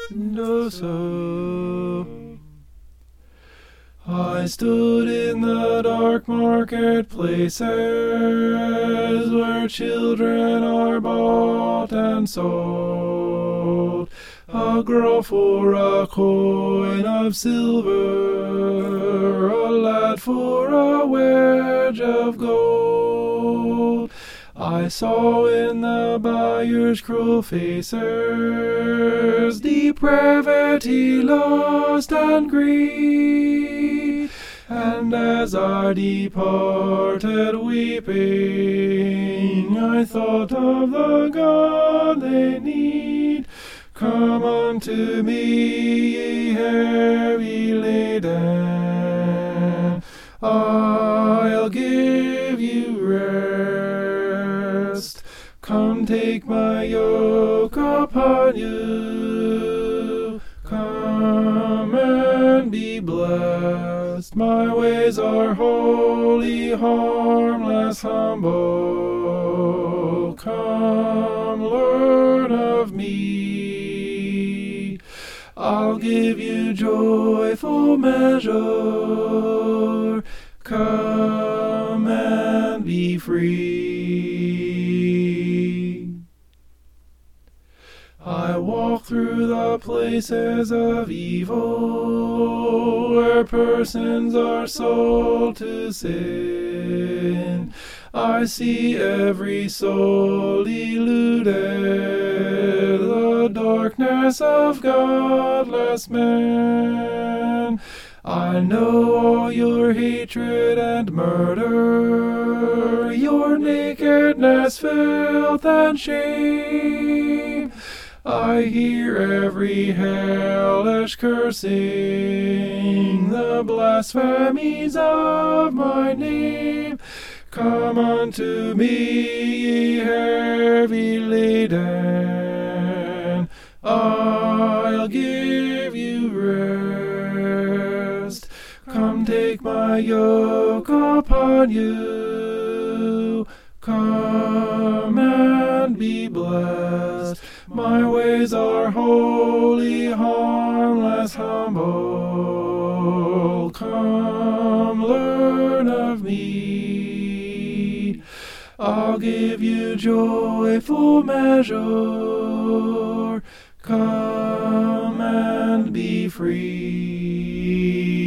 No, so I stood in the dark marketplaces where children are bought and sold. A girl for a coin of silver, a lad for a wedge of gold. I saw in the buyers' cruel faces depravity, lust, and greed. And as I departed weeping, I thought of the God they need. Come unto me, ye heavy laden, I'll give you rest. Come take my yoke upon you, come and be blessed. My ways are holy, harmless, humble. Come learn of me. I'll give you joyful measure. Come and be free. I walk through the places of evil, where persons are sold to sin. I see every soul deluded, the darkness of godless men. I know all your hatred and murder, your nakedness, filth, and shame. I hear every hellish cursing, the blasphemies of my name. Come unto me, ye heavy laden, I'll give you rest. Come take my yoke upon you, come and be blessed. My ways are holy, harmless, humble. Come learn of me. I'll give you joyful measure. Come and be free.